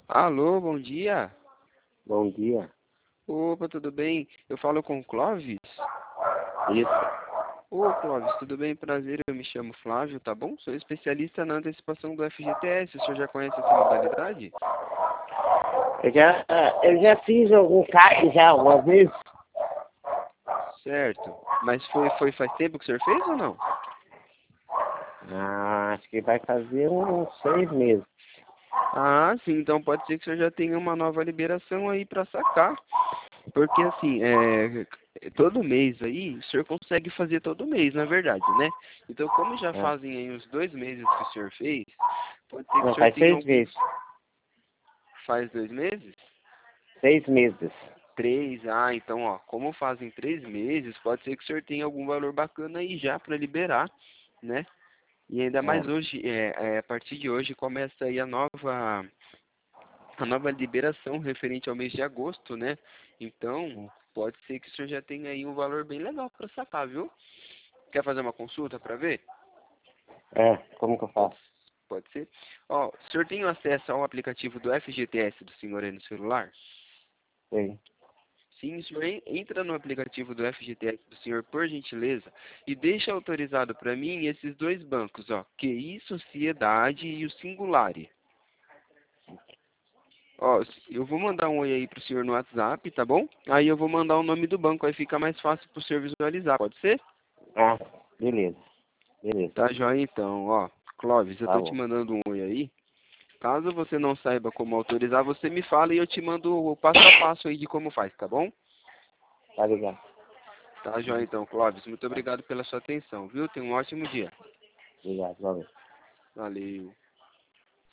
Alô, bom dia. Bom dia. Opa, tudo bem? Eu falo com o Clóvis? Isso. Ô, Clóvis, tudo bem? Prazer, eu me chamo Flávio, tá bom? Sou especialista na antecipação do FGTS. O senhor já conhece essa modalidade? Eu já fiz algum carro já uma vez. Certo. Mas foi faz tempo que o senhor fez ou não? Acho que vai fazer uns 6 meses. Ah, sim, então pode ser que o senhor já tenha uma nova liberação aí para sacar. Porque assim, todo mês aí, o senhor consegue fazer todo mês, na verdade, né? Então, como já Né? fazem aí uns 2 meses que o senhor fez, pode ser que o Não, senhor faz tenha 6 meses. alguns. Faz 2 meses? 6 meses. 3, então, ó, como fazem 3 meses, pode ser que o senhor tenha algum valor bacana aí já para liberar, né? E ainda É. mais hoje, a partir de hoje começa aí a nova liberação referente ao mês de agosto, né? Então, pode ser que o senhor já tenha aí um valor bem legal para sacar, viu? Quer fazer uma consulta para ver? Como que eu Pode, faço? pode ser. Ó, o senhor tem acesso ao aplicativo do FGTS do senhor aí no celular? Sei. Sim, o senhor entra no aplicativo do FGTS do senhor, por gentileza, e deixa autorizado para mim esses dois bancos, ó, QI Sociedade e o Singulari. Ó, eu vou mandar um oi aí pro senhor no WhatsApp, tá bom? Aí eu vou mandar o nome do banco, aí fica mais fácil pro senhor visualizar, pode ser? Ah, beleza. Beleza. Tá joia então, ó. Clóvis, eu Tá tô te bom. mandando um oi aí. Caso você não saiba como autorizar, você me fala e eu te mando o passo a passo aí de como faz, tá bom? Tá ligado. Tá joia então, Clóvis. Muito obrigado pela sua atenção, viu? Tenha um ótimo dia. Obrigado, valeu. Valeu.